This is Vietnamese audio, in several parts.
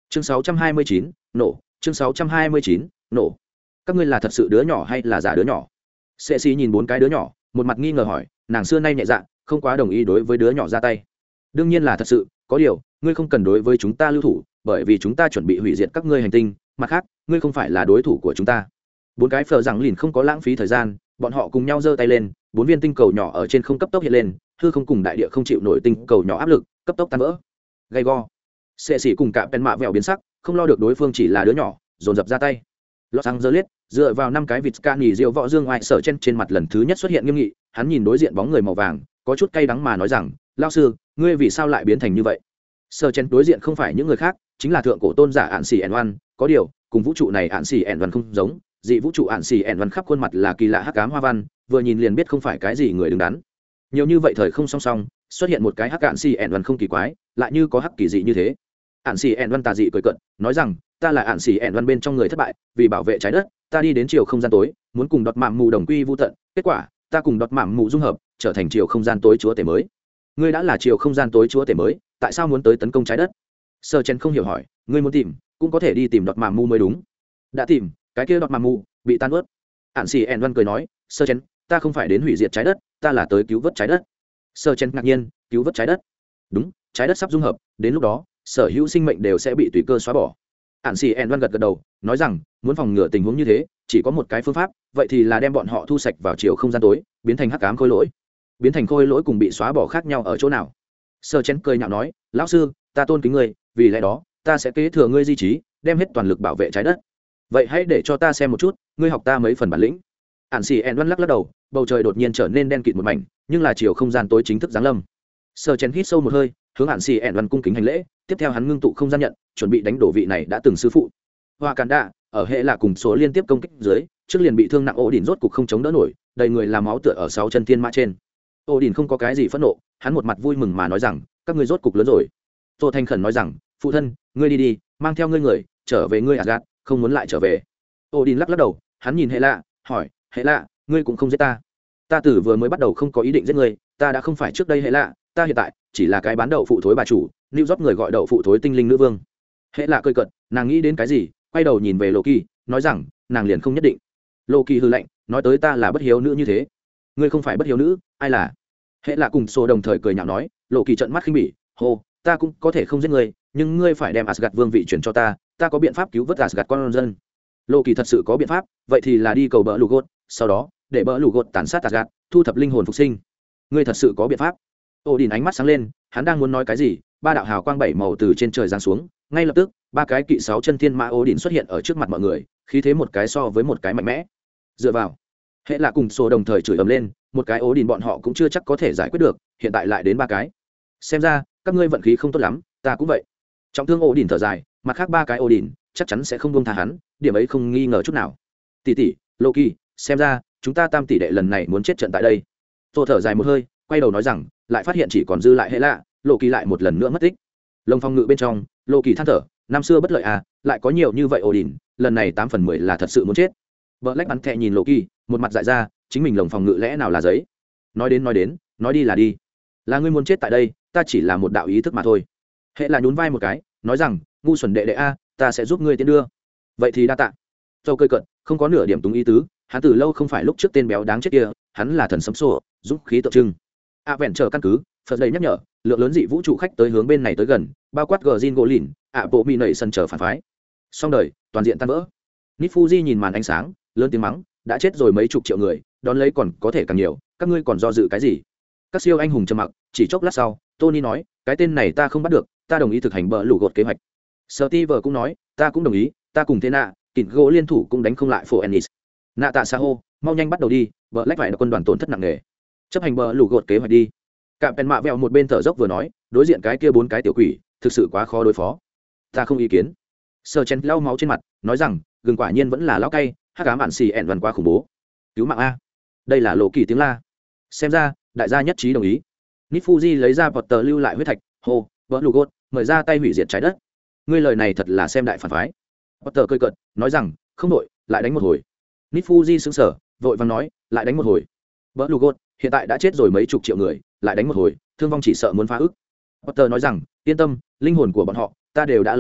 Chương 629, nổ. Chương 629, nổ. Các ngươi là thật sự đứa nhỏ hay là giả đứa nhỏ? Sệ xì nhìn bốn cái đứa nhỏ, một mặt nghi ngờ hỏi, nàng xưa nay nhẹ dạ, không quá đồng ý đối với đứa nhỏ ra tay. Đương nhiên là thật sự, có điều, ngươi không cần đối với chúng ta lưu thủ, bởi vì chúng ta chuẩn bị hủy diệt các ngươi hành tinh, mặt khác, ngươi không phải là đối thủ của chúng ta. Bốn cái phờ rằng lìn không có lãng phí thời gian, bọn họ cùng nhau giơ tay lên, bốn viên tinh cầu nhỏ ở trên không cấp tốc hiện lên, hư không cùng đại địa không chịu nổi tinh cầu nhỏ áp lực, cấp tốc tan vỡ. Gay go. Sệ xỉ cùng cả pen mạ vẹo biến sắc, không lo được đối phương chỉ là đứa nhỏ, dồn dập ra tay. Los Angeles dựa vào năm cái vịt ca nhì rượu võ dương ngoại sở trên mặt lần thứ nhất xuất hiện nghiêm nghị, hắn nhìn đối diện bóng người màu vàng, có chút cay đắng mà nói rằng, lão sư, ngươi vì sao lại biến thành như vậy? Sở trên đối diện không phải những người khác, chính là thượng cổ tôn giả Ản Xỉ ẻn, có điều, cùng vũ trụ này Ản Xỉ ẻn không giống, dị vũ trụ Ản Xỉ ẻn khắp khuôn mặt là kỳ lạ hắc ám hoa văn, vừa nhìn liền biết không phải cái gì người đứng đắn. Nhiều như vậy thời không song song, xuất hiện một cái hắc Ản Xỉ ẻn không kỳ quái, lại như có hắc kỳ dị như thế. Ản Xỉ ẻn tà dị cười cợt, nói rằng, ta là Ản Xỉ ẻn bên trong người thất bại, vì bảo vệ trái đất, ta đi đến chiều không gian tối, muốn cùng đọt mạm mù đồng quy vu tận, kết quả, ta cùng đọt mạm mù dung hợp, trở thành chiều không gian tối chúa tể mới. Ngươi đã là chiều không gian tối chúa tể mới, tại sao muốn tới tấn công trái đất? Sơ Chen không hiểu hỏi, ngươi muốn tìm, cũng có thể đi tìm đọt mạm mù mới đúng. Đã tìm, cái kia đọt mạm mù bị tan vỡ. Ản Xỉ ẻn cười nói, Sơ Chen, ta không phải đến hủy diệt trái đất, ta là tới cứu vớt trái đất. Sơ Chen ngạc nhiên, cứu vớt trái đất? Đúng, trái đất sắp dung hợp, đến lúc đó, sở hữu sinh mệnh đều sẽ bị tùy cơ xóa bỏ. Ản Xỉ ẻn gật đầu, nói rằng, muốn phòng ngừa tình huống như thế, chỉ có một cái phương pháp, vậy thì là đem bọn họ thu sạch vào chiều không gian tối, biến thành hắc ám khôi lỗi. Biến thành khôi lỗi cùng bị xóa bỏ khác nhau ở chỗ nào? Sơ Chen cười nhạo nói, lão sư, ta tôn kính ngươi, vì lẽ đó, ta sẽ kế thừa ngươi di trí, đem hết toàn lực bảo vệ trái đất. Vậy hãy để cho ta xem một chút, ngươi học ta mấy phần bản lĩnh. Ản Xỉ ẻn lắc đầu, bầu trời đột nhiên trở nên đen kịt một mảnh, nhưng là chiều không gian tối chính thức giáng lâm. Sơ Chen hít sâu một hơi, hướng Ản Xỉ ẻn cung kính hành lễ, tiếp theo hắn ngưng tụ không gian nhận, chuẩn bị đánh đổ vị này đã từng sư phụ. Hoa Cản Đạ ở hệ là cùng số liên tiếp công kích dưới, trước liền bị thương nặng ổ đỉnh rốt cục không chống đỡ nổi, đầy người làm máu tựa ở sáu chân thiên mã trên. Ổ đỉnh không có cái gì phẫn nộ, hắn một mặt vui mừng mà nói rằng, các ngươi rốt cục lớn rồi. Tô Thanh khẩn nói rằng, phụ thân, ngươi đi, mang theo ngươi người, trở về ngươi Asgard, không muốn lại trở về. Ổ đỉnh lắc đầu, hắn nhìn hệ lạ, hỏi, hệ lạ, ngươi cũng không giết ta? Ta từ vừa mới bắt đầu không có ý định giết ngươi, ta đã không phải trước đây hệ lạ, ta hiện tại chỉ là cái bán đậu phụ thối bà chủ, New York người gọi đậu phụ thối tinh linh nữ vương. Hệ lạ cười cợt, nàng nghĩ đến cái gì, quay đầu nhìn về Loki, nói rằng, nàng liền không nhất định. Loki hừ lạnh, nói tới ta là bất hiếu nữ như thế. Ngươi không phải bất hiếu nữ, ai là? Hệ lạ cùng Sô đồng thời cười nhạo nói, Loki trợn mắt khinh bỉ, hô, ta cũng có thể không giết ngươi, nhưng ngươi phải đem Asgard vương vị chuyển cho ta, ta có biện pháp cứu vớt Asgard con dân. Loki thật sự có biện pháp, vậy thì là đi cầu bờ Lugot, sau đó để bờ Lugot tàn sát Asgard, thu thập linh hồn phục sinh. Ngươi thật sự có biện pháp? Odin ánh mắt sáng lên, hắn đang muốn nói cái gì, ba đạo hào quang bảy màu từ trên trời giáng xuống, ngay lập tức, ba cái kỵ sáu chân thiên mã Odin xuất hiện ở trước mặt mọi người, khí thế một cái so với một cái mạnh mẽ. Dựa vào, hệ là cùng Sô đồng thời chửi ầm lên, một cái Odin bọn họ cũng chưa chắc có thể giải quyết được, hiện tại lại đến ba cái. Xem ra, các ngươi vận khí không tốt lắm, ta cũng vậy. Trọng thương Odin thở dài, mặt khác ba cái Odin chắc chắn sẽ không buông tha hắn, điểm ấy không nghi ngờ chút nào. Tỷ, Loki, xem ra, chúng ta tam tỷ đệ lần này muốn chết trận tại đây. Tô thở dài một hơi, quay đầu nói rằng, lại phát hiện chỉ còn dư lại hệ lạ, Loki lại một lần nữa mất tích. Lông phong ngự bên trong, Loki than thở, năm xưa bất lợi à, lại có nhiều như vậy Odin, lần này 8/10 là thật sự muốn chết. Black bắn thẹ nhìn Loki, một mặt dại ra, chính mình lồng phòng ngự lẽ nào là giấy? Nói đến, nói đi là đi. Là ngươi muốn chết tại đây, ta chỉ là một đạo ý thức mà thôi. Hệ là nhún vai một cái, nói rằng, ngu xuẩn đệ đệ a, ta sẽ giúp ngươi tiến đưa. Vậy thì đa tạ. Châu cười cận, không có nửa điểm túng ý tứ, hắn từ lâu không phải lúc trước tên béo đáng chết kia, hắn là thần sấm sổ, dũng khí tượng trưng. Vẹn chờ căn cứ, Phật đầy nhắc nhở, lượng lớn dị vũ trụ khách tới hướng bên này tới gần, bao quát Gjin Golin, bộ mi nảy sân chờ phản phái. Xong đời, toàn diện tan vỡ. Nifuji nhìn màn ánh sáng, lớn tiếng mắng, đã chết rồi mấy chục triệu người, đón lấy còn có thể càng nhiều, các ngươi còn do dự cái gì? Các siêu anh hùng trầm mặc, chỉ chốc lát sau, Tony nói, cái tên này ta không bắt được, ta đồng ý thực hành bờ lũ gột kế hoạch. Steve cũng nói, ta cũng đồng ý, ta cùng thế nạ, kịt gỗ liên thủ cũng đánh không lại phổ Ennis. Nạ tạ Saho, mau nhanh bắt đầu đi, bờ lách phải là quân đoàn tổn thất nặng nề. Chấp hành bờ lũ gột kế hoạch đi. Cạm Pen mạ vẹo một bên thở dốc vừa nói, đối diện cái kia bốn cái tiểu quỷ, thực sự quá khó đối phó. Ta không ý kiến. Sơ Chen lau máu trên mặt, nói rằng, gừng quả nhiên vẫn là lão cay, hắc ám ản xì ẻn văn quá khủng bố. Cứu mạng a. Đây là lộ kỳ tiếng la. Xem ra, đại gia nhất trí đồng ý. Nifuji lấy ra vật tờ lưu lại huyết thạch, hô, vỡ lù gốt, mời ra tay hủy diệt trái đất. Ngươi lời này thật là xem đại phản phái. Vật tờ cười cợt, nói rằng, không đội, lại đánh một hồi. Nifuji sững sờ, vội vàng nói, lại đánh một hồi. Vỡ lù gốt, hiện tại đã chết rồi mấy chục triệu người, lại đánh một hồi, thương vong chỉ sợ muốn phá ức. Potter nói rằng, yên tâm, linh hồn của bọn họ, ta đều đã lấy đi,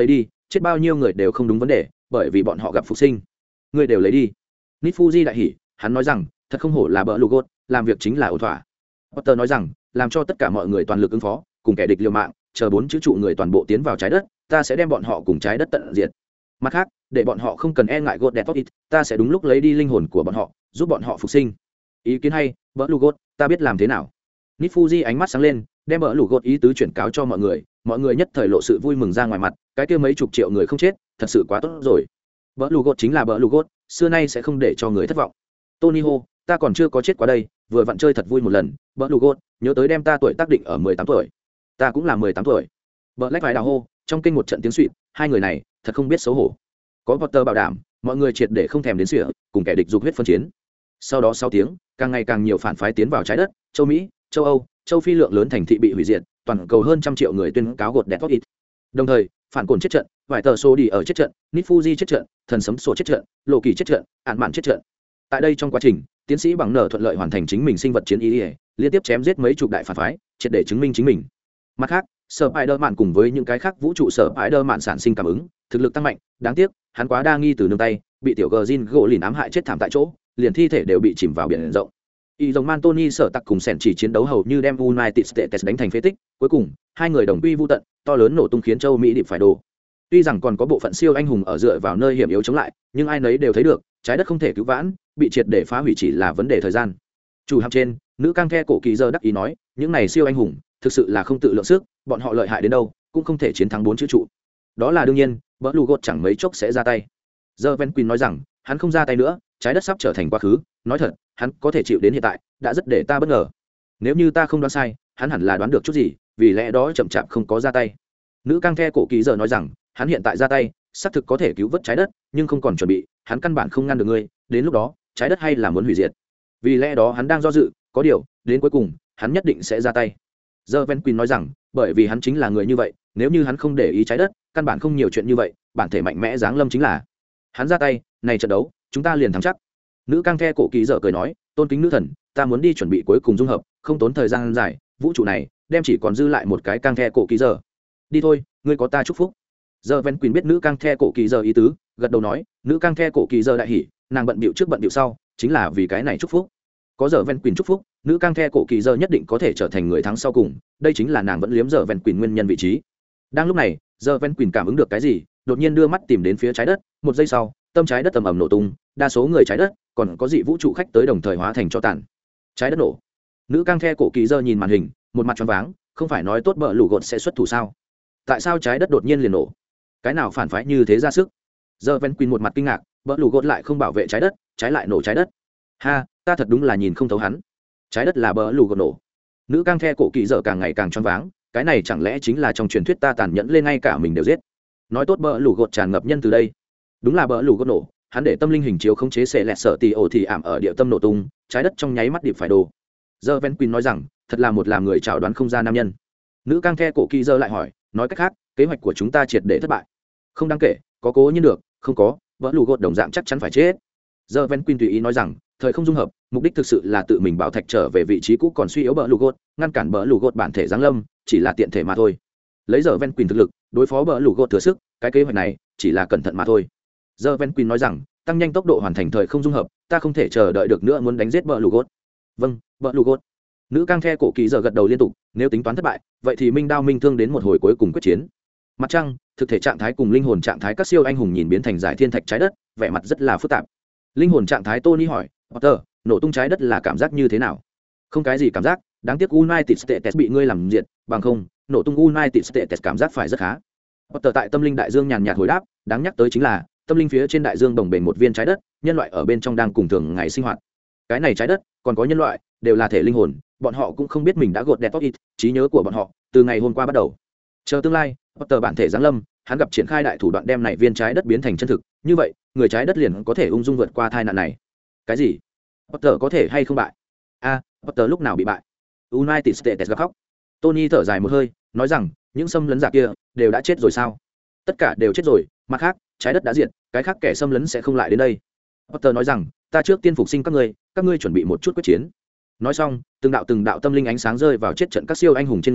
chết bao nhiêu người đều không đúng vấn đề, bởi vì bọn họ gặp phục sinh. Người đều lấy đi. Nít Fuji đại hỉ, hắn nói rằng thật không hổ là bờ Lugot, làm việc chính là ổn thỏa. Potter nói rằng làm cho tất cả mọi người toàn lực ứng phó, cùng kẻ địch liều mạng, chờ 4 chữ trụ người toàn bộ tiến vào trái đất, ta sẽ đem bọn họ cùng trái đất tận diệt. Mặt khác, để bọn họ không cần e ngại God Death of It, ta sẽ đúng lúc lấy đi linh hồn của bọn họ, giúp bọn họ phục sinh. Ý kiến hay, bờ Lugot, ta biết làm thế nào. Nít Fuji ánh mắt sáng lên, đem bờ Lugot ý tứ chuyển cáo cho mọi người nhất thời lộ sự vui mừng ra ngoài mặt, cái kia mấy chục triệu người không chết, thật sự quá tốt rồi. Bờ Lugot chính là bờ Lugot, xưa nay sẽ không để cho người thất vọng. Tony Ho, ta còn chưa có chết qua đây, vừa vặn chơi thật vui một lần. Bờ Lugot, nhớ tới đem ta tuổi tác định ở 18 tuổi. Ta cũng là 18 tuổi. Black vài đào hô, trong kinh một trận tiếng xuýt, hai người này thật không biết xấu hổ. Có Potter bảo đảm, mọi người triệt để không thèm đến sỉa, cùng kẻ địch dục huyết phân chiến. Sau đó 6 tiếng, càng ngày càng nhiều phản phái tiến vào trái đất, châu Mỹ, châu Âu, châu Phi lượng lớn thành thị bị hủy diệt, toàn cầu hơn 100 triệu người tuyên cáo gột đẹp ít. Đồng thời, phản cồn chết trận, vài tờ số đi ở chết trận, Nít Fuji chết trận, thần sấm sổ chết trận, lộ kỳ chết trận, ạn mạn chết trận. Tại đây trong quá trình, tiến sĩ bằng nở thuận lợi hoàn thành chính mình sinh vật chiến ý, liên tiếp chém giết mấy chục đại phản phái, triệt để chứng minh chính mình. Mặt khác, Spider-Man cùng với những cái khác vũ trụ Spider-Man sản sinh cảm ứng, thực lực tăng mạnh, đáng tiếc, hắn quá đa nghi từ nương tay, bị tiểu Gjin gỗ lìn ám hại chết thảm tại chỗ, liền thi thể đều bị chìm vào biển rộng. Y dòng Man Tony sở tặc cùng sẻn chỉ chiến đấu hầu như đem United States đánh thành phế tích, cuối cùng, hai người đồng quy vu tận, to lớn nổ tung khiến châu Mỹ điệp phải đổ. Tuy rằng còn có bộ phận siêu anh hùng ở dựa vào nơi hiểm yếu chống lại, nhưng ai nấy đều thấy được, trái đất không thể cứu vãn, bị triệt để phá hủy chỉ là vấn đề thời gian. Chủ hạm trên, nữ cang the cổ kỳ giờ đắc ý nói, những này siêu anh hùng, thực sự là không tự lượng sức, bọn họ lợi hại đến đâu, cũng không thể chiến thắng 4 chữ trụ. Đó là đương nhiên, Bỡ Lugot chẳng mấy chốc sẽ ra tay. Giờ Ven Queen nói rằng, hắn không ra tay nữa, trái đất sắp trở thành quá khứ, nói thật, hắn có thể chịu đến hiện tại, đã rất để ta bất ngờ. Nếu như ta không đoán sai, hắn hẳn là đoán được chút gì, vì lẽ đó chậm chạp không có ra tay. Nữ cang the cổ kỳ giờ nói rằng, hắn hiện tại ra tay, xác thực có thể cứu vớt trái đất, nhưng không còn chuẩn bị, hắn căn bản không ngăn được ngươi, đến lúc đó, trái đất hay là muốn hủy diệt. Vì lẽ đó hắn đang do dự, có điều, đến cuối cùng, hắn nhất định sẽ ra tay. Giờ Ven Queen nói rằng, bởi vì hắn chính là người như vậy, nếu như hắn không để ý trái đất, căn bản không nhiều chuyện như vậy, bản thể mạnh mẽ giáng lâm chính là. Hắn ra tay, này trận đấu, chúng ta liền thắng chắc. Nữ cang the cổ kỳ dở cười nói, tôn kính nữ thần, ta muốn đi chuẩn bị cuối cùng dung hợp, không tốn thời gian dài, vũ trụ này đem chỉ còn dư lại một cái cang the cổ kỳ dở. Đi thôi, ngươi có ta chúc phúc. Giờ Ven Queen biết nữ cang the cổ kỳ dở ý tứ, gật đầu nói, nữ cang the cổ kỳ dở đại hỉ, nàng bận bịu trước bận bịu sau, chính là vì cái này chúc phúc. Có giờ Ven Queen chúc phúc, nữ cang the cổ kỳ dơ nhất định có thể trở thành người thắng sau cùng, đây chính là nàng vẫn liếm giờ Ven Queen nguyên nhân vị trí. Đang lúc này, giờ Ven Queen cảm ứng được cái gì, đột nhiên đưa mắt tìm đến phía trái đất, một giây sau, tâm trái đất ầm ầm nổ tung, đa số người trái đất, còn có dị vũ trụ khách tới đồng thời hóa thành tro tàn. Trái đất nổ. Nữ cang the cổ kỳ dơ nhìn màn hình, một mặt choáng váng, không phải nói tốt Bỡ Lugot sẽ xuất thủ sao? Tại sao trái đất đột nhiên liền nổ? Cái nào phản phái như thế ra sức? Giờ Ven Queen một mặt kinh ngạc, Bỡ Lugot lại không bảo vệ trái đất, trái lại nổ trái đất. Ha, ta thật đúng là nhìn không thấu hắn. Trái đất là Bỡ Lugot nổ. Nữ cang the cổ kỳ dở càng ngày càng choáng váng, cái này chẳng lẽ chính là trong truyền thuyết ta tàn nhẫn lên ngay cả mình đều giết. Nói tốt Bỡ Lugot tràn ngập nhân từ đây. Đúng là Bỡ Lugot nổ, hắn để tâm linh hình chiếu khống chế sẽ lẹt sợ tì ổ thì ảm ở địa tâm nổ tung, trái đất trong nháy mắt điệp phải đồ. Giờ Ven Queen nói rằng, thật là một làm người chào đoán không ra nam nhân. Nữ cang the cổ kỳ dơ lại hỏi, nói cách khác, kế hoạch của chúng ta triệt để thất bại. Không đáng kể, có cố nhiên được, không có, Bỡ Lugot đồng dạng chắc chắn phải chết. Giờ Ven Queen tùy ý nói rằng, thời không dung hợp, mục đích thực sự là tự mình bảo thạch trở về vị trí cũ còn suy yếu Bỡ Lugot, ngăn cản Bỡ Lugot bản thể giáng lâm, chỉ là tiện thể mà thôi. Lấy giờ Ven Queen thực lực, đối phó Bỡ Lugot thừa sức, cái kế hoạch này chỉ là cẩn thận mà thôi. Giờ Ven Queen nói rằng, tăng nhanh tốc độ hoàn thành thời không dung hợp, ta không thể chờ đợi được nữa muốn đánh giết Bỡ Lugot. Vâng, Bỡ Lugot. Nữ cang the cổ kỳ giờ gật đầu liên tục, nếu tính toán thất bại, vậy thì minh đao minh thương đến một hồi cuối cùng quyết chiến. Mặt trăng, thực thể trạng thái cùng linh hồn trạng thái các siêu anh hùng nhìn biến thành giải thiên thạch trái đất, vẻ mặt rất là phức tạp. Linh hồn trạng thái Tony hỏi, Potter, nổ tung trái đất là cảm giác như thế nào? Không cái gì cảm giác, đáng tiếc United States bị ngươi làm diệt, bằng không, nổ tung United States cảm giác phải rất khá. Potter tại tâm linh đại dương nhàn nhạt hồi đáp, đáng nhắc tới chính là, tâm linh phía trên đại dương đồng bền một viên trái đất, nhân loại ở bên trong đang cùng thường ngày sinh hoạt. Cái này trái đất, còn có nhân loại, đều là thể linh hồn, bọn họ cũng không biết mình đã gột đẹp tốt ít, trí nhớ của bọn họ, từ ngày hôm qua bắt đầu. Chờ tương lai, Potter bản thể giáng lâm, hắn gặp triển khai đại thủ đoạn đem này viên trái đất biến thành chân thực, như vậy, người trái đất liền có thể ung dung vượt qua tai nạn này. Cái gì? Potter có thể hay không bại? Potter lúc nào bị bại? United States gặp khóc. Tony thở dài một hơi, nói rằng, những xâm lấn giả kia đều đã chết rồi sao? Tất cả đều chết rồi, mặt khác, trái đất đã diệt, cái khác kẻ xâm lấn sẽ không lại đến đây. Potter nói rằng, ta trước tiên phục sinh các ngươi chuẩn bị một chút quyết chiến. Nói xong, từng đạo tâm linh ánh sáng rơi vào chết trận các siêu anh hùng trên người,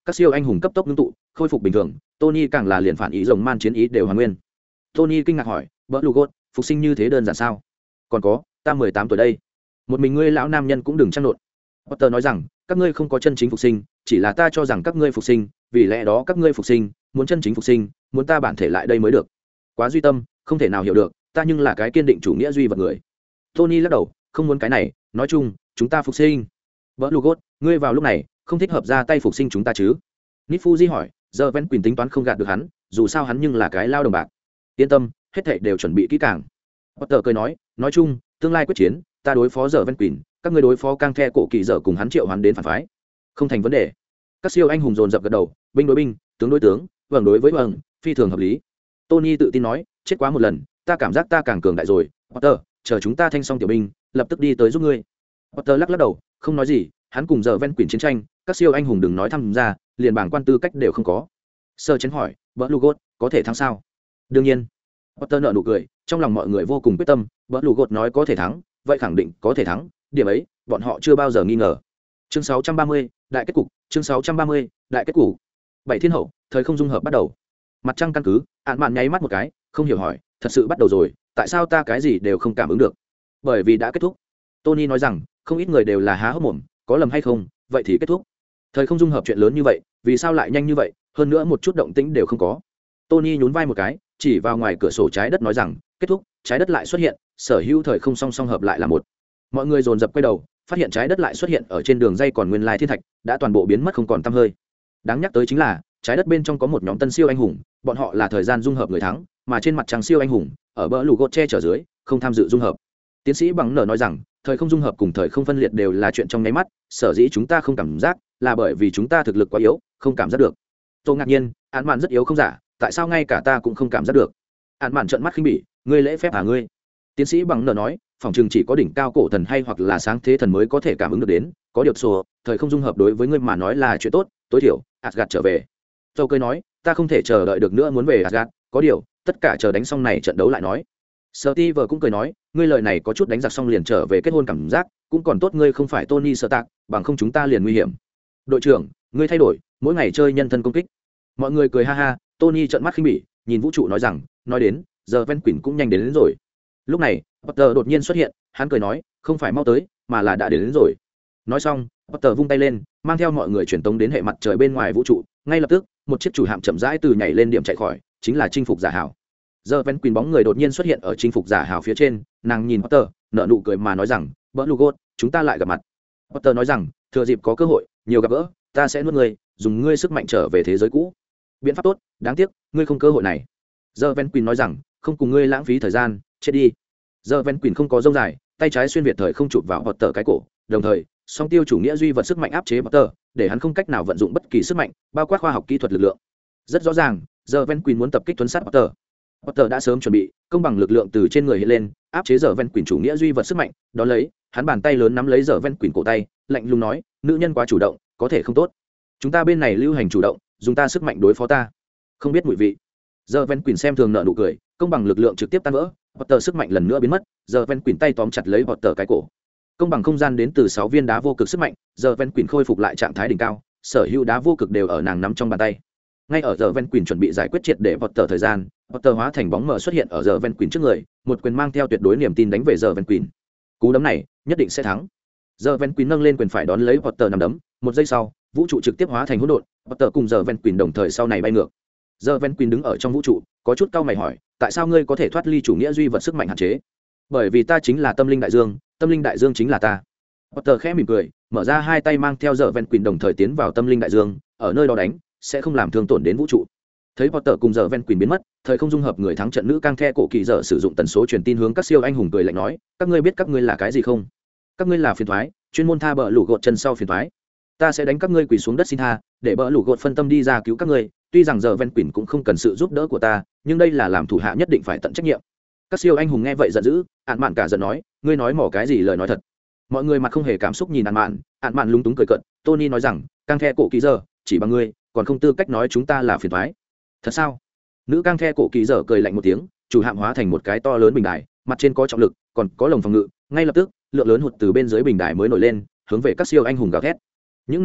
các siêu anh hùng cấp tốc ngưng tụ khôi phục bình thường. Tony càng là liền phản ý rồng man chiến ý đều hoàn nguyên. Tony kinh ngạc hỏi, bỡ lù gột phục sinh như thế đơn giản sao? Còn có, ta 18 tuổi đây, một mình ngươi lão nam nhân cũng đừng trăng nộn. Potter nói rằng, các ngươi không có chân chính phục sinh, chỉ là ta cho rằng các ngươi phục sinh, vì lẽ đó các ngươi phục sinh, muốn chân chính phục sinh, muốn ta bản thể lại đây mới được. Quá duy tâm, không thể nào hiểu được, ta nhưng là cái kiên định chủ nghĩa duy vật người. Tony lắc đầu, không muốn cái này, nói chung, chúng ta phục sinh. Bỡ lù gột, ngươi vào lúc này không thích hợp ra tay phục sinh chúng ta chứ? Nifuji hỏi, giờ Ven Quỳnh tính toán không gạt được hắn, dù sao hắn nhưng là cái lao đồng bạc. Yên tâm, hết thảy đều chuẩn bị kỹ càng. Potter cười nói chung, tương lai quyết chiến, ta đối phó giờ Ven Quỳnh, các ngươi đối phó cang the cổ kỳ giờ cùng hắn triệu hắn đến phản phái, không thành vấn đề. Các siêu anh hùng dồn dập gật đầu, binh đối binh, tướng đối tướng, vầng đối với vầng, phi thường hợp lý. Tony tự tin nói, chết quá một lần, ta cảm giác ta càng cường đại rồi. Potter, chờ chúng ta thanh xong tiểu binh, lập tức đi tới giúp ngươi. Potter lắc đầu, không nói gì, hắn cùng giờ Ven Quỳnh chiến tranh, các siêu anh hùng đừng nói tham gia, liền bảng quan tư cách đều không có. Sơ chén hỏi, bỡ lù gột có thể thắng sao? Đương nhiên. Potter nở nụ cười, trong lòng mọi người vô cùng quyết tâm, bỡ lù gột nói có thể thắng, vậy khẳng định có thể thắng, điểm ấy bọn họ chưa bao giờ nghi ngờ. Chương 630, đại kết cục, chương 630, đại kết cục. Bảy thiên hậu, thời không dung hợp bắt đầu. Mặt trăng căn cứ, Ản Mạn nháy mắt một cái, không hiểu hỏi, thật sự bắt đầu rồi, tại sao ta cái gì đều không cảm ứng được? Bởi vì đã kết thúc. Tony nói rằng, không ít người đều là há hốc mồm, có lầm hay không, vậy thì kết thúc. Thời không dung hợp chuyện lớn như vậy, vì sao lại nhanh như vậy, hơn nữa một chút động tĩnh đều không có. Tony nhún vai một cái, chỉ vào ngoài cửa sổ trái đất nói rằng, kết thúc, trái đất lại xuất hiện, sở hữu thời không song song hợp lại là một. Mọi người dồn dập quay đầu, phát hiện trái đất lại xuất hiện ở trên đường dây còn nguyên lai thiên thạch đã toàn bộ biến mất không còn tăm hơi. Đáng nhắc tới chính là trái đất bên trong có một nhóm tân siêu anh hùng, bọn họ là thời gian dung hợp người thắng, mà trên mặt trăng siêu anh hùng ở bờ lù gột che chở dưới không tham dự dung hợp. Tiến sĩ bằng nở nói rằng, thời không dung hợp cùng thời không phân liệt đều là chuyện trong nháy mắt, sở dĩ chúng ta không cảm giác là bởi vì chúng ta thực lực quá yếu, không cảm giác được. Tôi ngạc nhiên, Án Mạn rất yếu không giả, tại sao ngay cả ta cũng không cảm giác được? Án Mạn trợn mắt khinh bỉ, ngươi lễ phép à ngươi? Tiến sĩ bằng nở nói, phòng trường chỉ có đỉnh cao cổ thần hay hoặc là sáng thế thần mới có thể cảm ứng được đến, có điều số thời không dung hợp đối với ngươi mà nói là chuyện tốt, tối thiểu Asgard trở về. Châu cười nói, ta không thể chờ đợi được nữa muốn về Asgard, có điều tất cả chờ đánh xong này trận đấu lại nói. Steve cũng cười nói, ngươi lời này có chút đánh giặc xong liền trở về kết hôn cảm giác, cũng còn tốt ngươi không phải Tony Stark, bằng không chúng ta liền nguy hiểm. Đội trưởng, ngươi thay đổi, mỗi ngày chơi nhân thân công kích. Mọi người cười ha ha, Tony trợn mắt khinh bỉ, nhìn vũ trụ nói rằng, nói đến, giờ Ven Quỳnh cũng nhanh đến rồi. Lúc này, Potter đột nhiên xuất hiện, hắn cười nói, không phải mau tới, mà là đã đến rồi. Nói xong, Potter vung tay lên, mang theo mọi người truyền tống đến hệ mặt trời bên ngoài vũ trụ, ngay lập tức, một chiếc chủ hạm chậm rãi từ nhảy lên điểm chạy khỏi, chính là chinh phục giả hảo. Giờ Ven Quỳnh bóng người đột nhiên xuất hiện ở chinh phục giả hảo phía trên, nàng nhìn Potter, nở nụ cười mà nói rằng, "Bỡ Lugot, chúng ta lại gặp mặt." Potter nói rằng, thừa dịp có cơ hội, nhiều gặp gỡ, ta sẽ nuốt ngươi, dùng ngươi sức mạnh trở về thế giới cũ. Biện pháp tốt, đáng tiếc, ngươi không cơ hội này. Giờ Ven Quỳnh nói rằng, không cùng ngươi lãng phí thời gian, chết đi. Giờ Ven Quỳnh không có rông dài, tay trái xuyên việt thời không chụp vào Potter cái cổ, đồng thời, song tiêu chủ nghĩa duy vật sức mạnh áp chế Potter, để hắn không cách nào vận dụng bất kỳ sức mạnh, bao quát khoa học kỹ thuật lực lượng. Rất rõ ràng, giờ Ven Quỳnh muốn tập kích tuấn sát Potter. Potter đã sớm chuẩn bị, công bằng lực lượng từ trên người hiện lên, áp chế giờ Ven Quỳnh chủ nghĩa duy vật sức mạnh, đó lấy, hắn bàn tay lớn nắm lấy giờ Ven Quỳnh cổ tay, lạnh lùng nói, nữ nhân quá chủ động, có thể không tốt. Chúng ta bên này lưu hành chủ động, dùng ta sức mạnh đối phó ta. Không biết mùi vị. Giờ Ven Quỳnh xem thường nợ nụ cười, công bằng lực lượng trực tiếp tan vỡ, Potter sức mạnh lần nữa biến mất, giờ Ven Quỳnh tay tóm chặt lấy Potter cái cổ. Công bằng không gian đến từ 6 viên đá vô cực sức mạnh, giờ Ven Quỳnh khôi phục lại trạng thái đỉnh cao, sở hữu đá vô cực đều ở nàng nắm trong bàn tay. Ngay ở giờ Ven Quỳnh chuẩn bị giải quyết triệt để Potter thời gian, Potter hóa thành bóng mờ xuất hiện ở giờ Ven Quỳnh trước người, một quyền mang theo tuyệt đối niềm tin đánh về giờ Ven Quỳnh. Cú đấm này nhất định sẽ thắng. Giờ Ven Quỳnh nâng lên quyền phải đón lấy Potter nắm đấm, một giây sau, vũ trụ trực tiếp hóa thành hỗn độn, Potter cùng giờ Ven Quỳnh đồng thời sau này bay ngược. Giờ Ven Quỳnh đứng ở trong vũ trụ, có chút cau mày hỏi, tại sao ngươi có thể thoát ly chủ nghĩa duy vật sức mạnh hạn chế? Bởi vì ta chính là tâm linh đại dương, tâm linh đại dương chính là ta. Potter khẽ mỉm cười, mở ra hai tay mang theo giờ Ven Quỳnh đồng thời tiến vào tâm linh đại dương, ở nơi đó đánh sẽ không làm thương tổn đến vũ trụ. Thấy Potter cùng giờ Ven Quỳnh biến mất, thời không dung hợp người thắng trận nữ cang the cổ kỳ giờ sử dụng tần số truyền tin hướng các siêu anh hùng cười lạnh nói, các ngươi biết các ngươi là cái gì không? Các ngươi là phiền toái, chuyên môn tha bợ lũ gột chân sau phiền toái. Ta sẽ đánh các ngươi quỳ xuống đất xin tha, để bợ lũ gột phân tâm đi ra cứu các ngươi. Tuy rằng giờ Ven Quỳnh cũng không cần sự giúp đỡ của ta, nhưng đây là làm thủ hạ nhất định phải tận trách nhiệm. Các siêu anh hùng nghe vậy giận dữ, Ản Mạn cả giận nói, ngươi nói mỏ cái gì lời nói thật? Mọi người mặt không hề cảm xúc nhìn Ản Mạn lúng túng cười cợt. Tony nói rằng, cang the cổ kỳ giờ, chỉ bằng ngươi, còn không tư cách nói chúng ta là phiền toái. Thật sao? Nữ cang the cổ kỳ giờ cười lạnh một tiếng, chủ hạm hóa thành một cái to lớn bình đài, mặt trên có trọng lực, còn có lồng phòng ngự, ngay lập tức, lượng lớn hụt từ bên dưới bình đài mới nổi lên, hướng về các siêu anh hùng gào thét. Những này hụt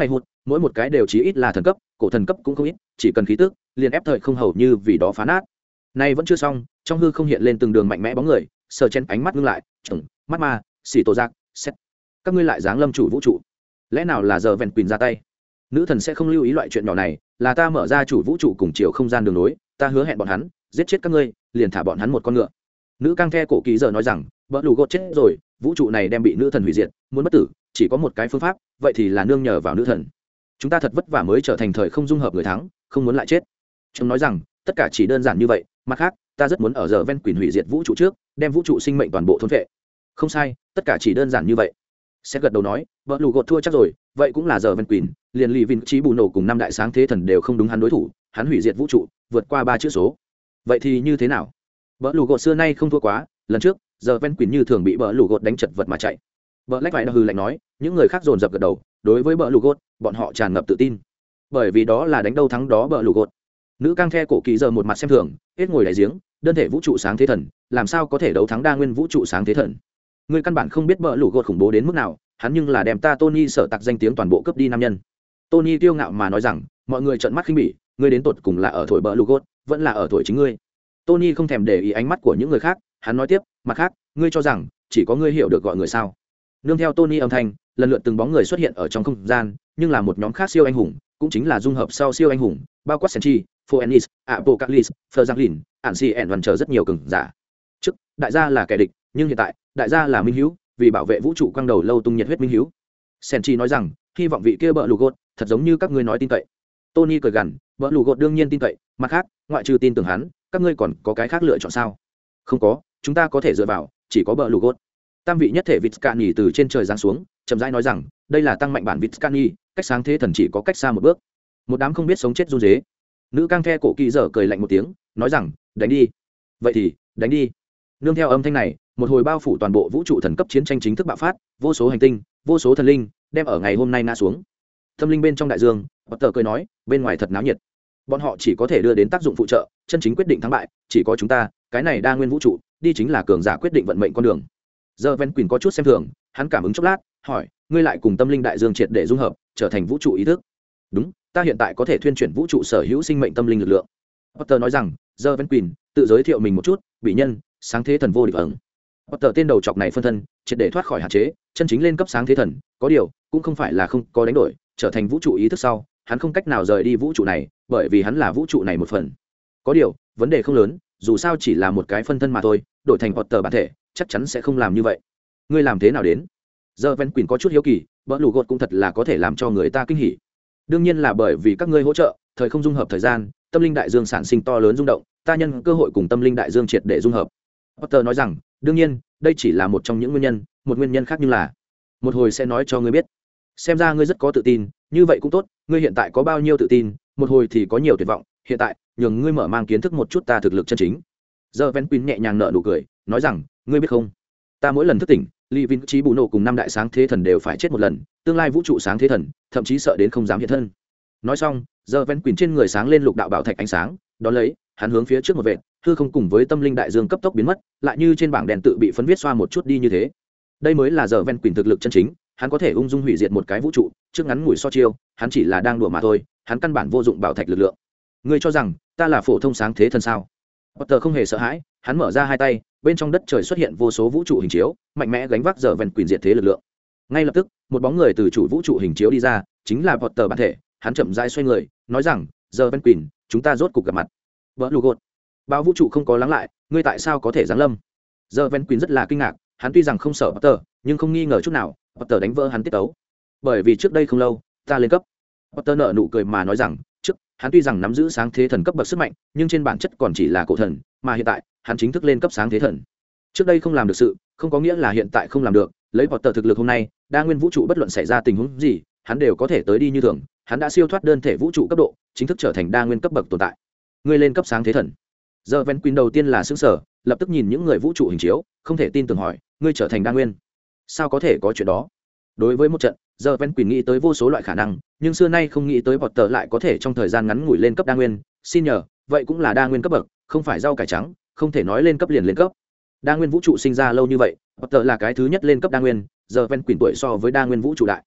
mỗi một cái đều chí ít là thần cấp, cổ thần cấp cũng không ít, chỉ cần khí tức liền ép thời không hầu như vì đó phá nát. Nay vẫn chưa xong, trong hư không hiện lên từng đường mạnh mẽ bóng người, sờ chen ánh mắt ngưng lại, chừng mắt ma, xỉ tổ giác, xét, các ngươi lại giáng lâm chủ vũ trụ, lẽ nào là giờ vẹn quỳnh ra tay? Nữ thần sẽ không lưu ý loại chuyện nhỏ này, là ta mở ra chủ vũ trụ cùng chiều không gian đường nối, ta hứa hẹn bọn hắn giết chết các ngươi, liền thả bọn hắn một con ngựa. Nữ cang the cổ kỳ giờ nói rằng vợ lù gột chết rồi, vũ trụ này đem bị nữ thần hủy diệt, muốn bất tử chỉ có một cái phương pháp, vậy thì là nương nhờ vào nữ thần. Chúng ta thật vất vả mới trở thành thời không dung hợp người thắng, không muốn lại chết. Chúng nói rằng tất cả chỉ đơn giản như vậy, mặt khác ta rất muốn ở giờ ven quỷ hủy diệt vũ trụ trước, đem vũ trụ sinh mệnh toàn bộ thôn phệ. Không sai, tất cả chỉ đơn giản như vậy. Sẽ gật đầu nói vợ lù gột thua chắc rồi, vậy cũng là giờ ven quỷ, liền lì vin trí bù nổ cùng năm đại sáng thế thần đều không đúng hắn đối thủ, hắn hủy diệt vũ trụ vượt qua 3 chữ số. Vậy thì như thế nào? Vợ lù gột xưa nay không thua quá, lần trước giờ ven quỷ như thường bị vợ lù gột đánh chật vật mà chạy. Vợ lách vải hư lạnh nói, những người khác dồn dập gật đầu, đối với vợ lù gột bọn họ tràn ngập tự tin, bởi vì đó là đánh đâu thắng đó vợ lù gột. Nữ cang the cổ kỳ giờ một mặt xem thường, hết ngồi đáy giếng, đơn thể vũ trụ sáng thế thần làm sao có thể đấu thắng đa nguyên vũ trụ sáng thế thần? Ngươi căn bản không biết vợ lù gột khủng bố đến mức nào, hắn nhưng là đem ta Tony sở tặc danh tiếng toàn bộ cướp đi nam nhân. Tony kiêu ngạo mà nói rằng, mọi người trợn mắt khinh bỉ, ngươi đến tột cùng là ở thổi vợ lù gột, vẫn là ở thổi chính ngươi. Tony không thèm để ý ánh mắt của những người khác, hắn nói tiếp, mặt khác, ngươi cho rằng chỉ có ngươi hiểu được gọi người sao? Nương theo Tony âm thanh, lần lượt từng bóng người xuất hiện ở trong không gian, nhưng là một nhóm khác siêu anh hùng, cũng chính là dung hợp sau siêu anh hùng, bao quát Senchi, Phoenix, Apocalypse, Ferzaglin, Ancien và chờ rất nhiều cường giả. Trước, đại gia là kẻ địch, nhưng hiện tại, đại gia là minh hữu, vì bảo vệ vũ trụ quang đầu lâu tung nhiệt huyết minh hữu. Senchi nói rằng, hy vọng vị kia bợ lù gột, thật giống như các ngươi nói tin cậy. Tony cười gằn, bợ lù gột đương nhiên tin cậy, mặt khác, ngoại trừ tin tưởng hắn, các ngươi còn có cái khác lựa chọn sao? Không có, chúng ta có thể dựa vào, chỉ có bợ lù gột. Tam vị nhất thể Vizcani từ trên trời giáng xuống, chậm rãi nói rằng, đây là tăng mạnh bản Vizcani, cách sáng thế thần chỉ có cách xa một bước. Một đám không biết sống chết run rế. Nữ cang the cổ kỳ dở cười lạnh một tiếng, nói rằng, đánh đi. Vậy thì, đánh đi. Nương theo âm thanh này, một hồi bao phủ toàn bộ vũ trụ thần cấp chiến tranh chính thức bạo phát, vô số hành tinh, vô số thần linh, đem ở ngày hôm nay ngã xuống. Tâm linh bên trong đại dương, Potter cười nói, bên ngoài thật náo nhiệt. Bọn họ chỉ có thể đưa đến tác dụng phụ trợ, chân chính quyết định thắng bại, chỉ có chúng ta, cái này đa nguyên vũ trụ, đi chính là cường giả quyết định vận mệnh con đường. Giờ Ven Quỳnh có chút xem thường, hắn cảm ứng chốc lát, hỏi, ngươi lại cùng tâm linh đại dương triệt để dung hợp, trở thành vũ trụ ý thức. Đúng, ta hiện tại có thể thuyên chuyển vũ trụ sở hữu sinh mệnh tâm linh lực lượng. Potter nói rằng, giờ Ven Quỳnh tự giới thiệu mình một chút, bị nhân, sáng thế thần vô địch ẩn. Potter tên đầu chọc này phân thân, triệt để thoát khỏi hạn chế, chân chính lên cấp sáng thế thần, có điều, cũng không phải là không có đánh đổi, trở thành vũ trụ ý thức sau, hắn không cách nào rời đi vũ trụ này, bởi vì hắn là vũ trụ này một phần. Có điều, vấn đề không lớn, dù sao chỉ là một cái phân thân mà thôi, đổi thành Potter bản thể, chắc chắn sẽ không làm như vậy. Ngươi làm thế nào đến? Giờ Ven Quỳnh có chút hiếu kỳ, bỡ lù gột cũng thật là có thể làm cho người ta kinh hỉ. Đương nhiên là bởi vì các ngươi hỗ trợ, thời không dung hợp thời gian, tâm linh đại dương sản sinh to lớn rung động, ta nhân cơ hội cùng tâm linh đại dương triệt để dung hợp. Potter nói rằng, đương nhiên, đây chỉ là một trong những nguyên nhân, một nguyên nhân khác nhưng là, một hồi sẽ nói cho ngươi biết. Xem ra ngươi rất có tự tin, như vậy cũng tốt, ngươi hiện tại có bao nhiêu tự tin, một hồi thì có nhiều tuyệt vọng, hiện tại, nhường ngươi mở mang kiến thức một chút ta thực lực chân chính. Giờ Ven Quỳnh nhẹ nhàng nở nụ cười, nói rằng, ngươi biết không, ta mỗi lần thức tỉnh, Lý Vin Chí Bù Nổ cùng năm đại sáng thế thần đều phải chết một lần, tương lai vũ trụ sáng thế thần, thậm chí sợ đến không dám hiện thân. Nói xong, giờ Ven Quỳnh trên người sáng lên lục đạo bảo thạch ánh sáng, đón lấy, hắn hướng phía trước một vệt, hư không cùng với tâm linh đại dương cấp tốc biến mất, lại như trên bảng đèn tự bị phấn viết xoa một chút đi như thế. Đây mới là giờ Ven Quỳnh thực lực chân chính, hắn có thể ung dung hủy diệt một cái vũ trụ, trước ngắn ngủi so chiêu, hắn chỉ là đang đùa mà thôi, hắn căn bản vô dụng bảo thạch lực lượng. Ngươi cho rằng ta là phổ thông sáng thế thần sao? Potter không hề sợ hãi, hắn mở ra hai tay, bên trong đất trời xuất hiện vô số vũ trụ hình chiếu, mạnh mẽ gánh vác giờ Ven Quỳnh diệt thế lực lượng. Ngay lập tức, một bóng người từ chủ vũ trụ hình chiếu đi ra, chính là Potter bản thể, hắn chậm rãi xoay người, nói rằng, giờ Ven Quỳnh, chúng ta rốt cục gặp mặt. Vỡ lù gột, bao vũ trụ không có lắng lại, ngươi tại sao có thể giáng lâm? Giờ Ven Quỳnh rất là kinh ngạc, hắn tuy rằng không sợ Potter, nhưng không nghi ngờ chút nào, Potter đánh vỡ hắn tiết tấu. Bởi vì trước đây không lâu, ta lên cấp. Potter nở nụ cười mà nói rằng, trước, hắn tuy rằng nắm giữ sáng thế thần cấp bậc sức mạnh, nhưng trên bản chất còn chỉ là cổ thần, mà hiện tại, hắn chính thức lên cấp sáng thế thần. Trước đây không làm được sự, không có nghĩa là hiện tại không làm được, lấy Potter thực lực hôm nay, đa nguyên vũ trụ bất luận xảy ra tình huống gì, hắn đều có thể tới đi như thường, hắn đã siêu thoát đơn thể vũ trụ cấp độ, chính thức trở thành đa nguyên cấp bậc tồn tại. Ngươi lên cấp sáng thế thần. Giờ Ven Quỳnh đầu tiên là sững sờ, lập tức nhìn những người vũ trụ hình chiếu, không thể tin tưởng hỏi, ngươi trở thành đa nguyên? Sao có thể có chuyện đó? Đối với một trận, giờ Ven Quỳnh nghĩ tới vô số loại khả năng, nhưng xưa nay không nghĩ tới Potter lại có thể trong thời gian ngắn ngủi lên cấp đa nguyên, xin nhờ, vậy cũng là đa nguyên cấp bậc, không phải rau cải trắng, không thể nói lên cấp liền lên cấp. Đa nguyên vũ trụ sinh ra lâu như vậy, Potter là cái thứ nhất lên cấp đa nguyên, giờ Ven Quỳnh tuổi so với đa nguyên vũ trụ đại.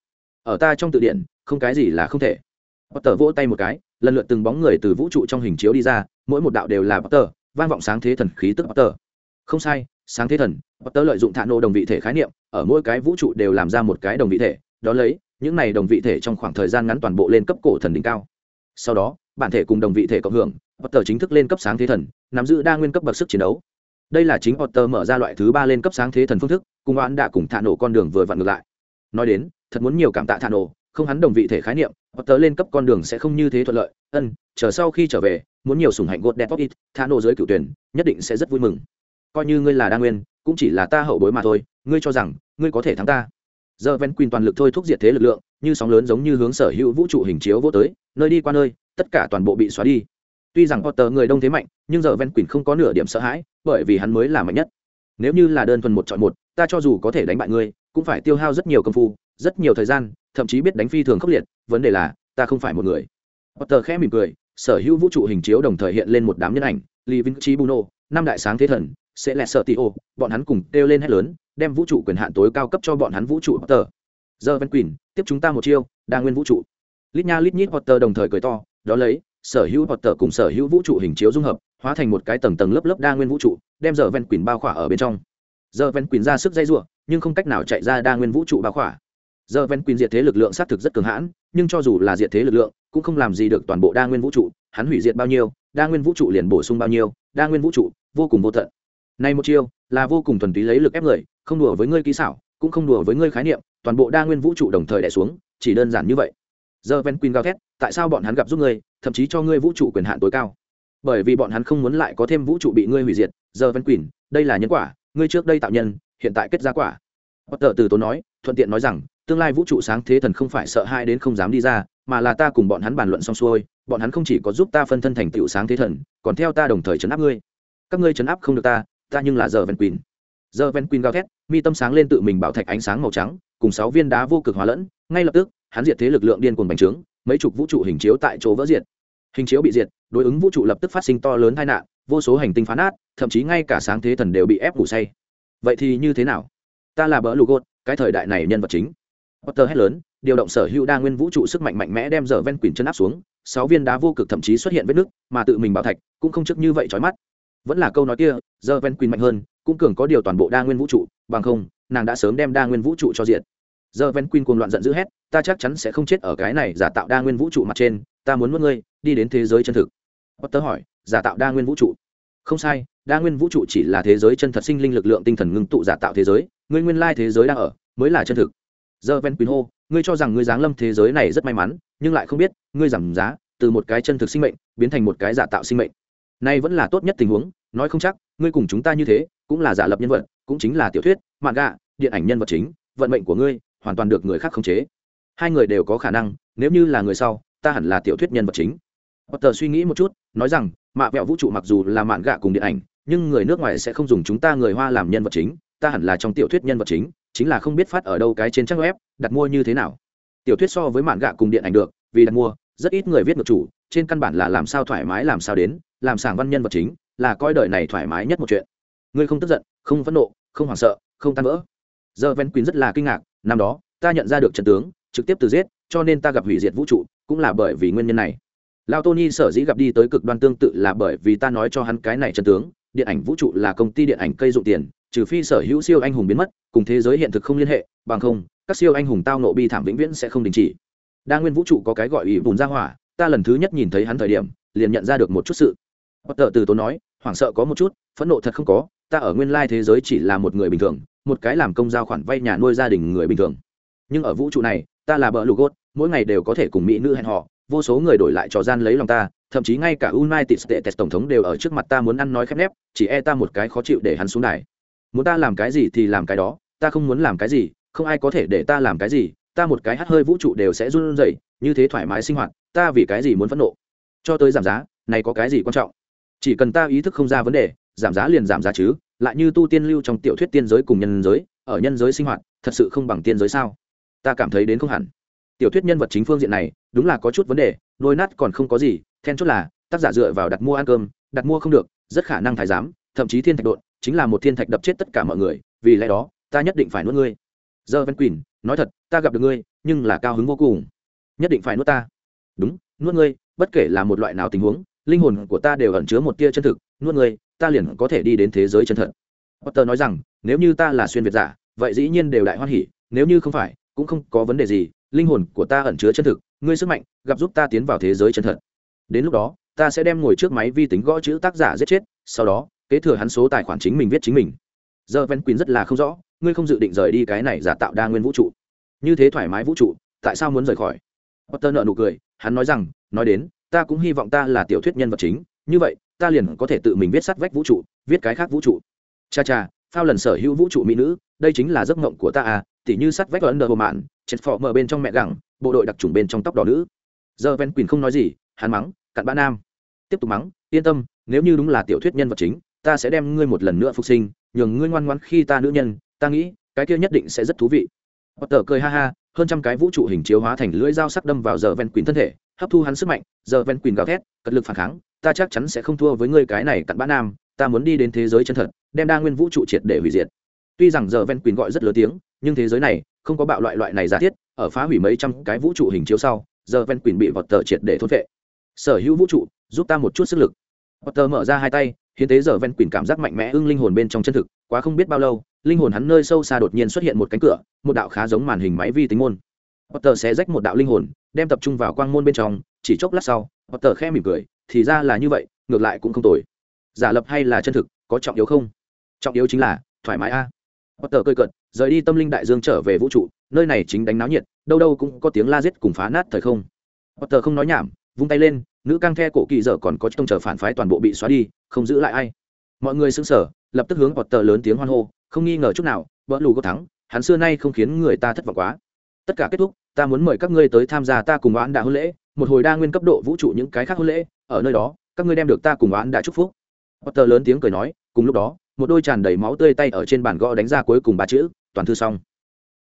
ở ta trong từ điển không cái gì là không thể. Potter vỗ tay một cái, lần lượt từng bóng người từ vũ trụ trong hình chiếu đi ra, mỗi một đạo đều là Potter, vang vọng sáng thế thần khí tức Potter. Không sai, sáng thế thần. Potter lợi dụng thạ nổ đồng vị thể khái niệm, ở mỗi cái vũ trụ đều làm ra một cái đồng vị thể, đó lấy những này đồng vị thể trong khoảng thời gian ngắn toàn bộ lên cấp cổ thần đỉnh cao. Sau đó, bản thể cùng đồng vị thể cộng hưởng, Potter chính thức lên cấp sáng thế thần, nắm giữ đa nguyên cấp bậc sức chiến đấu. Đây là chính Potter mở ra loại thứ 3 lên cấp sáng thế thần phương thức, cùng oán đã cùng thạ nổ con đường vừa vặn ngược lại. Nói đến, thật muốn nhiều cảm tạ thạ nổ, không hắn đồng vị thể khái niệm, Potter lên cấp con đường sẽ không như thế thuận lợi. Chờ sau khi trở về, muốn nhiều sủng hạnh God Death of It, thạ nổ dưới cửu tuyển, nhất định sẽ rất vui mừng. Coi như ngươi là đa nguyên, cũng chỉ là ta hậu bối mà thôi, ngươi cho rằng ngươi có thể thắng ta? Giờ Ven Queen toàn lực thôi thúc diệt thế lực lượng, như sóng lớn giống như hướng sở hữu vũ trụ hình chiếu vô tới, nơi đi qua nơi, tất cả toàn bộ bị xóa đi. Tuy rằng Potter người đông thế mạnh, nhưng giờ Ven Queen không có nửa điểm sợ hãi, bởi vì hắn mới là mạnh nhất. Nếu như là đơn thuần một chọi một, ta cho dù có thể đánh bại ngươi, cũng phải tiêu hao rất nhiều công phu, rất nhiều thời gian, thậm chí biết đánh phi thường khốc liệt, vấn đề là, ta không phải một người. Potter khẽ mỉm cười, sở hữu vũ trụ hình chiếu đồng thời hiện lên một đám nhân ảnh, Lee Vinci Bruno, năm đại sáng thế thần, sẽ lẹ sợ Tio, bọn hắn cùng kêu lên hét lớn, đem vũ trụ quyền hạn tối cao cấp cho bọn hắn vũ trụ Potter. Giờ Ven Queen, tiếp chúng ta một chiêu, đa nguyên vũ trụ. Lít nha lít nhít Potter đồng thời cười to, đó lấy sở hữu Potter cùng sở hữu vũ trụ hình chiếu dung hợp, hóa thành một cái tầng tầng lớp lớp đa nguyên vũ trụ, đem giờ Ven Queen bao khỏa ở bên trong. Giờ Ven Queen ra sức dây rủa, nhưng không cách nào chạy ra đa nguyên vũ trụ bao khỏa. Giờ Ven Queen diệt thế lực lượng sát thực rất cường hãn, nhưng cho dù là diệt thế lực lượng, cũng không làm gì được toàn bộ đa nguyên vũ trụ, hắn hủy diệt bao nhiêu, đa nguyên vũ trụ liền bổ sung bao nhiêu, đa nguyên vũ trụ vô cùng vô tận. Này một chiêu là vô cùng thuần túy lấy lực ép người, không đùa với ngươi kỹ xảo, cũng không đùa với ngươi khái niệm, toàn bộ đa nguyên vũ trụ đồng thời đè xuống, chỉ đơn giản như vậy. Giờ Ven Queen gào thét, tại sao bọn hắn gặp giúp ngươi, thậm chí cho ngươi vũ trụ quyền hạn tối cao? Bởi vì bọn hắn không muốn lại có thêm vũ trụ bị ngươi hủy diệt. Giờ Ven Queen, đây là nhân quả, ngươi trước đây tạo nhân, hiện tại kết ra quả. Potter từ tốn nói, thuận tiện nói rằng, tương lai vũ trụ sáng thế thần không phải sợ hãi đến không dám đi ra, mà là ta cùng bọn hắn bàn luận xong xuôi, bọn hắn không chỉ có giúp ta phân thân thành tựu sáng thế thần, còn theo ta đồng thời trấn áp ngươi. Các ngươi trấn áp không được ta nhưng là giờ Ven Queen. Giờ Ven Queen gào thét, mi tâm sáng lên tự mình bảo thạch ánh sáng màu trắng, cùng 6 viên đá vô cực hóa lẫn, ngay lập tức, hắn diệt thế lực lượng điên cuồng bành trướng, mấy chục vũ trụ hình chiếu tại chỗ vỡ diệt. Hình chiếu bị diệt, đối ứng vũ trụ lập tức phát sinh to lớn tai nạn, vô số hành tinh phá nát, thậm chí ngay cả sáng thế thần đều bị ép ngủ say. Vậy thì như thế nào? Ta là bỡ lù cái thời đại này nhân vật chính. Potter hét lớn, điều động sở hữu đa nguyên vũ trụ sức mạnh mạnh mẽ đem giờ Ven Queen chân áp xuống, 6 viên đá vô cực thậm chí xuất hiện vết nứt, mà tự mình bảo thạch cũng không trước như vậy chói mắt. Vẫn là câu nói kia, giờ Ven Queen mạnh hơn, cũng cường có điều toàn bộ đa nguyên vũ trụ, bằng không, nàng đã sớm đem đa nguyên vũ trụ cho diệt. Giờ Ven Queen cuồng loạn giận dữ hét, ta chắc chắn sẽ không chết ở cái này giả tạo đa nguyên vũ trụ mặt trên, ta muốn nuốt ngươi, đi đến thế giới chân thực. Potter hỏi, giả tạo đa nguyên vũ trụ? Không sai, đa nguyên vũ trụ chỉ là thế giới chân thật sinh linh lực lượng tinh thần ngưng tụ giả tạo thế giới, ngươi nguyên lai thế giới đang ở mới là chân thực. Giờ Ven Queen hô, ngươi cho rằng ngươi giáng lâm thế giới này rất may mắn, nhưng lại không biết, ngươi giảm giá từ một cái chân thực sinh mệnh biến thành một cái giả tạo sinh mệnh. Nay vẫn là tốt nhất tình huống, nói không chắc ngươi cùng chúng ta như thế, cũng là giả lập nhân vật, cũng chính là tiểu thuyết, manga, điện ảnh nhân vật chính, vận mệnh của ngươi hoàn toàn được người khác khống chế. Hai người đều có khả năng, nếu như là người sau, ta hẳn là tiểu thuyết nhân vật chính. Potter suy nghĩ một chút, nói rằng, mạ vẹo vũ trụ mặc dù là mạn gạ cùng điện ảnh, nhưng người nước ngoài sẽ không dùng chúng ta người Hoa làm nhân vật chính, ta hẳn là trong tiểu thuyết nhân vật chính, chính là không biết phát ở đâu cái trên trang web, đặt mua như thế nào. Tiểu thuyết so với mạn gạ cùng điện ảnh được, vì đặt mua, rất ít người viết ngược chủ, trên căn bản là làm sao thoải mái làm sao đến, làm sảng văn nhân vật chính, là coi đời này thoải mái nhất một chuyện. Ngươi không tức giận, không phẫn nộ, không hoảng sợ, không tan vỡ. Giờ Ven Queen rất là kinh ngạc, năm đó, ta nhận ra được trận tướng, trực tiếp từ giết, cho nên ta gặp hủy diệt vũ trụ, cũng là bởi vì nguyên nhân này. Lao Tony sở dĩ gặp đi tới cực đoan tương tự là bởi vì ta nói cho hắn cái này trận tướng, điện ảnh vũ trụ là công ty điện ảnh cây dụng tiền, trừ phi sở hữu siêu anh hùng biến mất, cùng thế giới hiện thực không liên hệ, bằng không, các siêu anh hùng tao nộ bi thảm vĩnh viễn sẽ không đình chỉ. Đa nguyên vũ trụ có cái gọi ủy bùn ra hỏa, ta lần thứ nhất nhìn thấy hắn thời điểm, liền nhận ra được một chút sự. Potter từ tốn nói, hoảng sợ có một chút, phẫn nộ thật không có, ta ở nguyên lai thế giới chỉ là một người bình thường, một cái làm công giao khoản vay nhà nuôi gia đình người bình thường. Nhưng ở vũ trụ này, ta là bỡ lù mỗi ngày đều có thể cùng mỹ nữ hẹn hò, vô số người đổi lại trò gian lấy lòng ta, thậm chí ngay cả United States tổng thống đều ở trước mặt ta muốn ăn nói khép nép, chỉ ta một cái khó chịu để hắn xuống đài. Muốn ta làm cái gì thì làm cái đó, ta không muốn làm cái gì, không ai có thể để ta làm cái gì, ta một cái hắt hơi vũ trụ đều sẽ run rẩy, như thế thoải mái sinh hoạt, ta vì cái gì muốn phẫn nộ? Cho tới giảm giá, này có cái gì quan trọng? Chỉ cần ta ý thức không ra vấn đề, giảm giá liền giảm giá chứ, lại như tu tiên lưu trong tiểu thuyết tiên giới cùng nhân giới, ở nhân giới sinh hoạt, thật sự không bằng tiên giới sao? Ta cảm thấy đến không hẳn. Tiểu thuyết nhân vật chính phương diện này, đúng là có chút vấn đề, đôi nát còn không có gì, then chốt là tác giả dựa vào đặt mua ăn cơm, đặt mua không được, rất khả năng thái giám, thậm chí thiên thạch đột, chính là một thiên thạch đập chết tất cả mọi người, vì lẽ đó, ta nhất định phải nuốt ngươi. Giờ Ven Queen nói thật ta gặp được ngươi nhưng là cao hứng vô cùng, nhất định phải nuốt ta. Đúng, nuốt ngươi, bất kể là một loại nào tình huống, linh hồn của ta đều ẩn chứa một tia chân thực, nuốt ngươi ta liền có thể đi đến thế giới chân thật. Potter nói rằng nếu như ta là xuyên việt giả vậy dĩ nhiên đều đại hoan hỉ, nếu như không phải cũng không có vấn đề gì, linh hồn của ta ẩn chứa chân thực, ngươi sức mạnh gặp giúp ta tiến vào thế giới chân thật. Đến lúc đó ta sẽ đem ngồi trước máy vi tính gõ chữ tác giả giết chết, sau đó kế thừa hắn số tài khoản chính mình viết chính mình. Giờ Ven Quỳnh rất là không rõ, ngươi không dự định rời đi cái này giả tạo đa nguyên vũ trụ, như thế thoải mái vũ trụ tại sao muốn rời khỏi? Potter nợ nụ cười, hắn nói rằng nói đến ta cũng hy vọng ta là tiểu thuyết nhân vật chính, như vậy ta liền có thể tự mình viết sát vách vũ trụ, viết cái khác vũ trụ. Cha cha, phao lần sở hữu vũ trụ mỹ nữ, đây chính là giấc mộng của ta à, tỉ như sát vách Wonder Woman, Transformer bên trong mẹ gặng, bộ đội đặc trùng bên trong tóc đỏ nữ. Giờ Ven Quỳnh không nói gì, hắn mắng cặn bã nam. Tiếp tục mắng, yên tâm, nếu như đúng là tiểu thuyết nhân vật chính, ta sẽ đem ngươi một lần nữa phục sinh, nhường ngươi ngoan ngoãn khi ta nữ nhân, ta nghĩ cái kia nhất định sẽ rất thú vị. Potter cười ha ha, hơn trăm cái vũ trụ hình chiếu hóa thành lưỡi dao sắc đâm vào giờ Ven Quỳnh thân thể, hấp thu hắn sức mạnh. Giờ Ven Quỳnh gào thét, cật lực phản kháng, ta chắc chắn sẽ không thua với ngươi cái này cặn bã nam, ta muốn đi đến thế giới chân thật, đem đa nguyên vũ trụ triệt để hủy diệt. Tuy rằng giờ Ven Quỳnh gọi rất lớn tiếng, nhưng thế giới này không có bạo loại này giả thiết, ở phá hủy mấy trăm cái vũ trụ hình chiếu sau, giờ Ven Quỳnh bị Potter triệt để thôn phệ. Sở hữu vũ trụ, giúp ta một chút sức lực. Potter mở ra hai tay, hiến tế giờ Ven Quỳnh cảm giác mạnh mẽ ưng linh hồn bên trong chân thực, quá không biết bao lâu, linh hồn hắn nơi sâu xa đột nhiên xuất hiện một cánh cửa, một đạo khá giống màn hình máy vi tính môn. Potter xé rách một đạo linh hồn, đem tập trung vào quang môn bên trong, chỉ chốc lát sau, Potter khẽ mỉm cười, thì ra là như vậy, ngược lại cũng không tồi. Giả lập hay là chân thực, có trọng yếu không? Trọng yếu chính là thoải mái a. Potter cười cợt, rời đi tâm linh đại dương trở về vũ trụ, nơi này chính đánh náo nhiệt, đâu đâu cũng có tiếng la giết cùng phá nát thời không. Potter không nói nhảm, vung tay lên, nữ cang the cổ kỳ dở còn có trông chờ phản phái toàn bộ bị xóa đi, không giữ lại ai. Mọi người sững sờ, lập tức hướng Potter lớn tiếng hoan hô, không nghi ngờ chút nào, bỡ lù có thắng, hắn xưa nay không khiến người ta thất vọng quá. Tất cả kết thúc, ta muốn mời các ngươi tới tham gia ta cùng oán đã hôn lễ, một hồi đa nguyên cấp độ vũ trụ những cái khác hôn lễ, ở nơi đó, các ngươi đem được ta cùng oán đã chúc phúc. Potter lớn tiếng cười nói, cùng lúc đó, một đôi tràn đầy máu tươi tay ở trên bàn gõ đánh ra cuối cùng ba chữ, toàn thư xong.